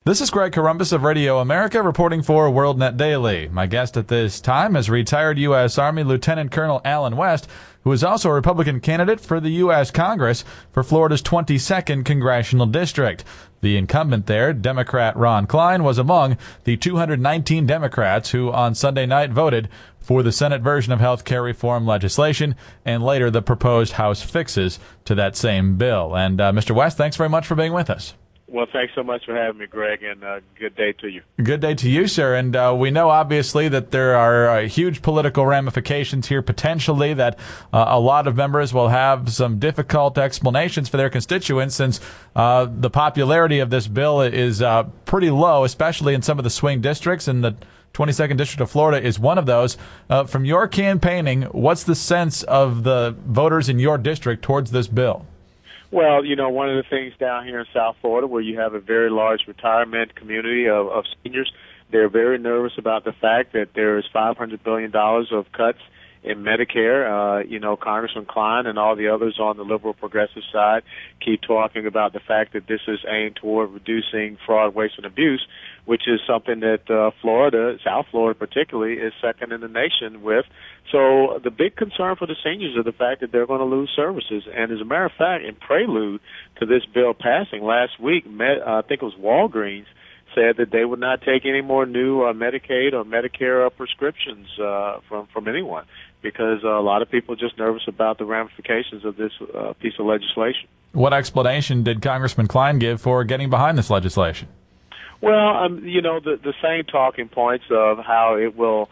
This is Greg Corombos of Radio America reporting for WorldNet Daily. My guest at this time is retired U.S. Army Lieutenant Colonel Allen West, who is also a Republican candidate for the U.S. Congress for Florida's 22nd Congressional District. The incumbent there, Democrat Ron Klein, was among the 219 Democrats who on Sunday night voted for the Senate version of health care reform legislation and later the proposed House fixes to that same bill. And Mr. West, thanks very much for being with us. Well, thanks so much for having me, Greg, and good day to you. Good day to you, sir. And we know, obviously, that there are huge political ramifications here, potentially, that a lot of members will have some difficult explanations for their constituents since the popularity of this bill is pretty low, especially in some of the swing districts, and the 22nd District of Florida is one of those. From your campaigning, what's the sense of the voters in your district towards this bill? Well, you know, one of the things down here in South Florida where you have a very large retirement community of seniors, they're very nervous about the fact that there is $500 billion of cuts in Medicare. Congressman Klein and all the others on the liberal progressive side keep talking about the fact that this is aimed toward reducing fraud, waste, and abuse, which is something that Florida, South Florida particularly, is second in the nation with. So the big concern for the seniors is the fact that they're going to lose services. And as a matter of fact, in prelude to this bill passing last week, I think it was Walgreens, said that they would not take any more new Medicaid or Medicare prescriptions from anyone because a lot of people are just nervous about the ramifications of this piece of legislation. What explanation did Congressman Klein give for getting behind this legislation? Well, the same talking points of how it will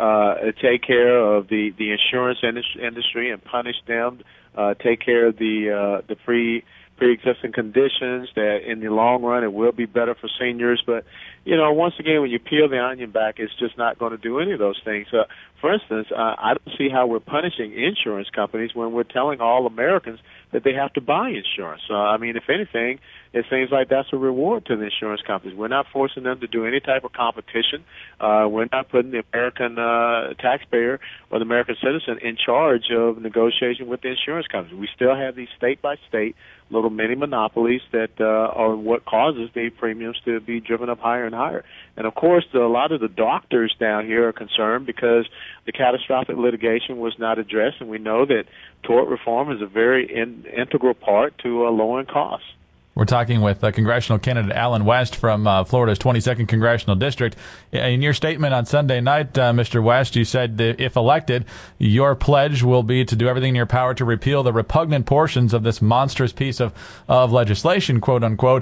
take care of the insurance industry and punish them, take care of the pre-existing conditions, that in the long run it will be better for seniors. But, once again, when you peel the onion back, it's just not going to do any of those things. For instance, I don't see how we're punishing insurance companies when we're telling all Americans that they have to buy insurance. If anything, it seems like that's a reward to the insurance companies. We're not forcing them to do any type of competition. We're not putting the American taxpayer or the American citizen in charge of negotiation with the insurance companies. We still have these state-by-state little mini monopolies that are what causes the premiums to be driven up higher and higher. And, of course, a lot of the doctors down here are concerned because the catastrophic litigation was not addressed, and we know that tort reform is a very integral part to lowering costs. We're talking with congressional candidate Allen West from Florida's 22nd Congressional District. In your statement on Sunday night, Mr. West, you said that if elected, your pledge will be to do everything in your power to repeal the repugnant portions of this monstrous piece of legislation, quote unquote.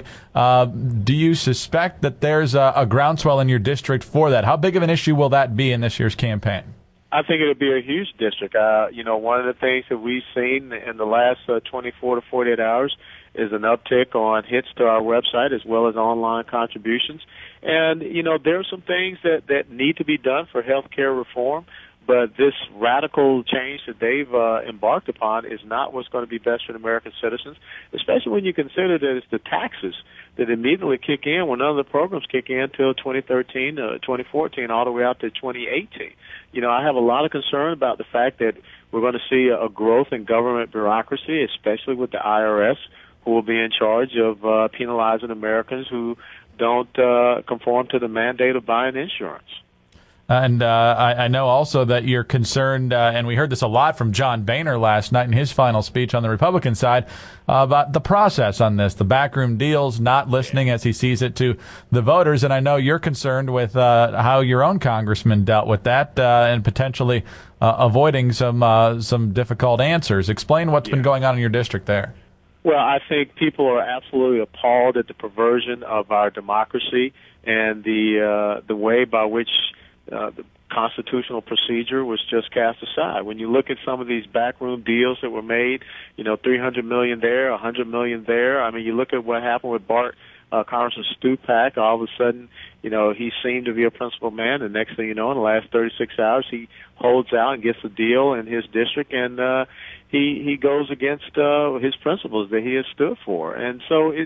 Do you suspect that there's a groundswell in your district for that? How big of an issue will that be in this year's campaign? I think it'll be a huge district. One of the things that we've seen in the last 24 to 48 hours is an uptick on hits to our website as well as online contributions. And, there are some things that need to be done for health care reform, but this radical change that they've embarked upon is not what's going to be best for the American citizens, especially when you consider that it's the taxes that immediately kick in when none of the programs kick in until 2013, 2014, all the way out to 2018. I have a lot of concern about the fact that we're going to see a growth in government bureaucracy, especially with the IRS, who will be in charge of penalizing Americans who don't conform to the mandate of buying insurance. And I know also that you're concerned, and we heard this a lot from John Boehner last night in his final speech on the Republican side, about the process on this, the backroom deals, not listening as he sees it to the voters. And I know you're concerned with how your own congressman dealt with that and potentially avoiding some difficult answers. Explain what's been going on in your district there. Well, I think people are absolutely appalled at the perversion of our democracy and the way by which the constitutional procedure was just cast aside. When you look at some of these backroom deals that were made, $300 million there, $100 million there. You look at what happened with Congressman Stupak. All of a sudden, he seemed to be a principled man. The next thing you know, in the last 36 hours, he holds out and gets a deal in his district, and he goes against his principles that he has stood for. And so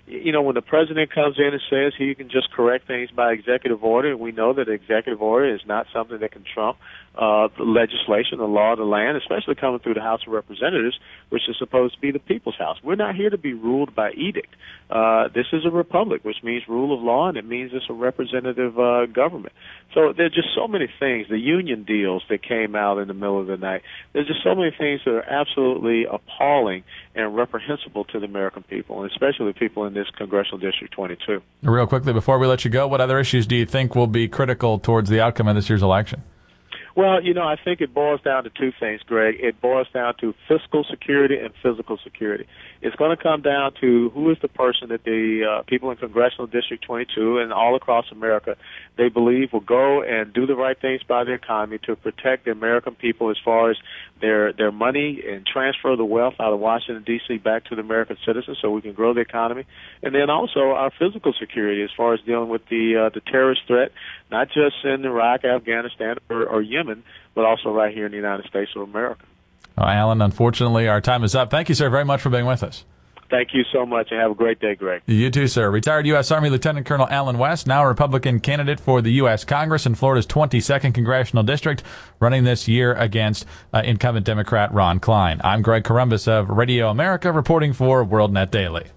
when the president comes in and says he can just correct things by executive order, we know that executive order is not something that can trump the legislation, the law of the land, especially coming through the House of Representatives, which is supposed to be the people's house. We're not here to be ruled by edict. This is a republic, which means rule of law, and it means it's a representative government. So there are just so many things, the union deals that came out in the middle of the night. There's just so many things that are absolutely appalling and reprehensible to the American people, and especially the people in this Congressional District 22. Real quickly, before we let you go, what other issues do you think will be critical towards the outcome of this year's election? Well, I think it boils down to two things, Greg. It boils down to fiscal security and physical security. It's going to come down to who is the person that the people in Congressional District 22 and all across America, they believe will go and do the right things by the economy to protect the American people as far as their money and transfer the wealth out of Washington, D.C. back to the American citizens so we can grow the economy. And then also our physical security as far as dealing with the terrorist threat, not just in Iraq, Afghanistan, or Yemen, but also right here in the United States of America. Well, Alan, unfortunately, our time is up. Thank you, sir, very much for being with us. Thank you so much, and have a great day, Greg. You too, sir. Retired U.S. Army Lieutenant Colonel Allen West, now a Republican candidate for the U.S. Congress in Florida's 22nd Congressional District, running this year against incumbent Democrat Ron Klein. I'm Greg Corombos of Radio America, reporting for WorldNet Daily.